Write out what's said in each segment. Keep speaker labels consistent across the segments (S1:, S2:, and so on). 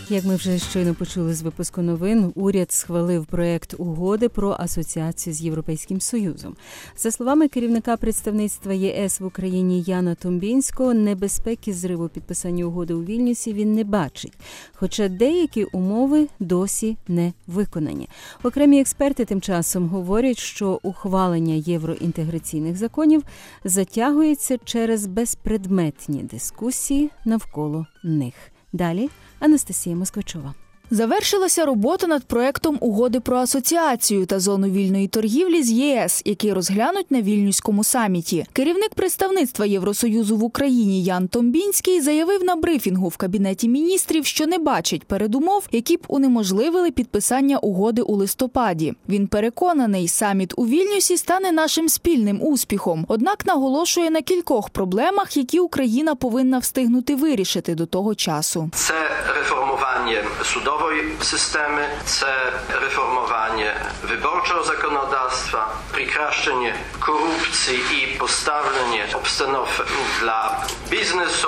S1: Як ми вже щойно почули з випуску новин, уряд схвалив проект угоди про асоціацію з Європейським Союзом. За словами керівника представництва ЄС в Україні Яна Томбінського, небезпеки зриву підписання угоди у Вільнюсі він не бачить, хоча деякі умови досі не виконані. Окремі експерти тим часом говорять, що ухвалення євроінтеграційних законів затягується через безпредметні дискусії навколо них. Далі Анастасія Москвичова.
S2: Завершилася робота над проектом угоди про асоціацію та зону вільної торгівлі з ЄС, який розглянуть на Вільнюському саміті. Керівник представництва Євросоюзу в Україні Ян Томбінський заявив на брифінгу в Кабінеті міністрів, що не бачить передумов, які б унеможливили підписання угоди у листопаді. Він переконаний, саміт у Вільнюсі стане нашим спільним успіхом, однак наголошує на кількох проблемах, які Україна повинна встигнути вирішити до того часу.
S3: Це реформування судової системи, це реформування виборчого законодавства, прикращення корупції і поставлення обстановки для бізнесу,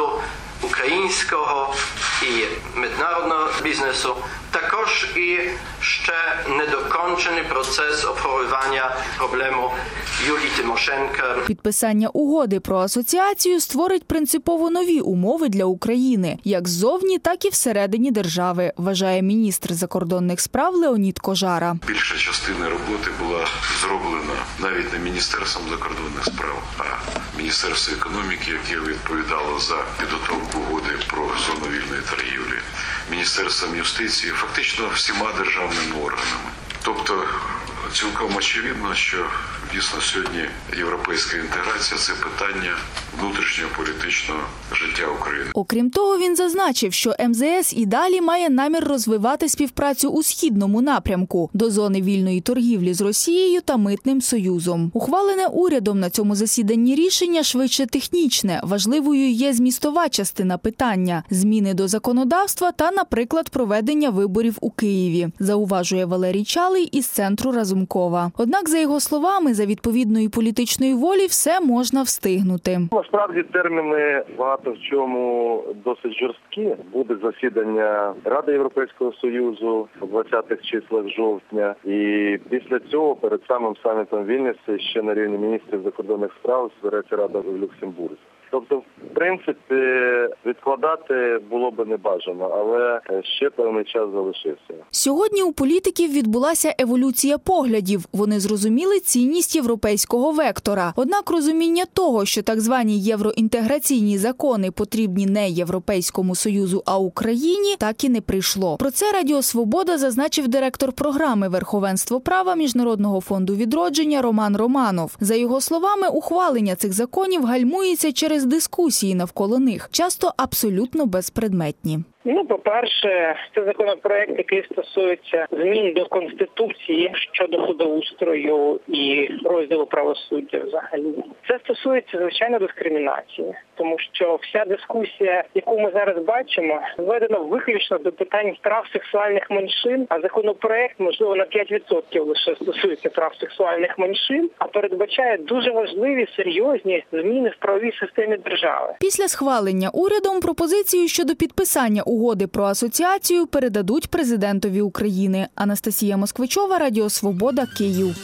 S3: українського і міжнародного бізнесу. Також і ще недокончений процес обговорення проблему Юлії Тимошенко.
S2: Підписання угоди про асоціацію створить принципово нові умови для України, як ззовні, так і всередині держави, вважає міністр закордонних справ Леонід Кожара.
S4: Більша частина роботи була зроблена навіть не Міністерством закордонних справ, а Міністерством економіки, яке відповідало за підготовку угоди про зону вільної торгівлі, Міністерством юстиції, фактично всіма державними органами. Тобто цілком очевидно, що дійсно сьогодні європейська інтеграція – це питання внутрішнього політичного життя України.
S2: Окрім того, він зазначив, що МЗС і далі має намір розвивати співпрацю у східному напрямку до зони вільної торгівлі з Росією та Митним Союзом. Ухвалене урядом на цьому засіданні рішення швидше технічне. Важливою є змістова частина питання – зміни до законодавства та, наприклад, проведення виборів у Києві, зауважує Валерій Чалий із Центру Разумкова. Однак, за його словами, за відповідної політичної волі все можна встигнути.
S5: Насправді терміни багато в чому досить жорсткі. Буде засідання Ради Європейського Союзу у 20-х числах жовтня. І після цього перед самим самітом Вільнюсі ще на рівні міністрів закордонних справ збереться Рада в Люксембурзі. Тобто, в принципі, відкладати було б не бажано, але ще певний час залишився.
S2: Сьогодні у політиків відбулася еволюція поглядів. Вони зрозуміли цінність європейського вектора. Однак розуміння того, що так звані євроінтеграційні закони потрібні не Європейському Союзу, а Україні, так і не прийшло. Про це Радіо Свобода зазначив директор програми «Верховенство права» Міжнародного фонду відродження Роман Романов. За його словами, ухвалення цих законів гальмується через дискусії навколо них, часто абсолютно безпредметні.
S6: По-перше, це законопроект, який стосується змін до Конституції щодо судоустрою і розділу правосуддя взагалі. Це стосується, звичайно, дискримінації, тому що вся дискусія, яку ми зараз бачимо, зведена виключно до питань прав сексуальних меншин, а законопроект, можливо, на 5% лише стосується прав сексуальних меншин, а передбачає дуже важливі, серйозні зміни в правовій системі держави.
S2: Після схвалення урядом пропозицію щодо підписання угоди про асоціацію передадуть президентові України. Анастасія Москвичова, Радіо Свобода, Київ.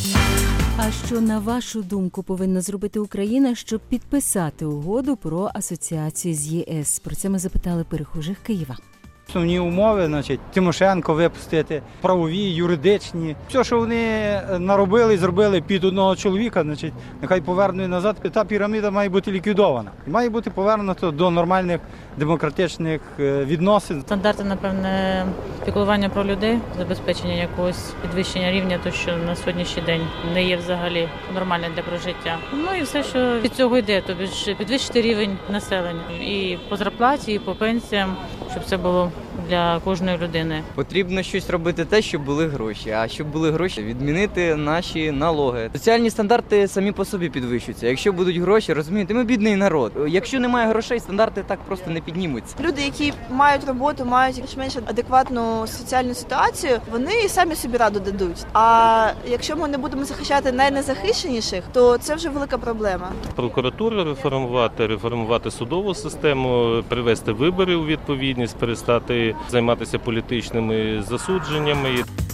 S1: А що, на вашу думку, повинна зробити Україна, щоб підписати угоду про асоціацію з ЄС? Про це ми запитали перехожих Києва.
S7: Основні умови, Тимошенко випустити, правові, юридичні. Все, що вони наробили і зробили під одного чоловіка, нехай повернуть назад. Та піраміда має бути ліквідована. Має бути повернуто до нормальних демократичних відносин.
S8: Стандарти, напевне, піклування про людей, забезпечення якогось підвищення рівня, то що на сьогоднішній день не є взагалі нормальним для прожиття. І все, що від цього йде, тобі ж підвищити рівень населення і по зарплаті, і по пенсіям, щоб це було для кожної людини.
S9: Потрібно щось робити те, щоб були гроші. А щоб були гроші, відмінити наші налоги. Соціальні стандарти самі по собі підвищуються. Якщо будуть гроші, розумієте, ми бідний народ. Якщо немає грошей, стандарти так просто не піднімуться.
S10: Люди, які мають роботу, мають більш-менш адекватну соціальну ситуацію, вони самі собі раду дадуть. А якщо ми не будемо захищати найнезахищеніших, то це вже велика проблема.
S11: Прокуратуру реформувати судову систему, привести вибори у відповідність, перестати займатися політичними засудженнями.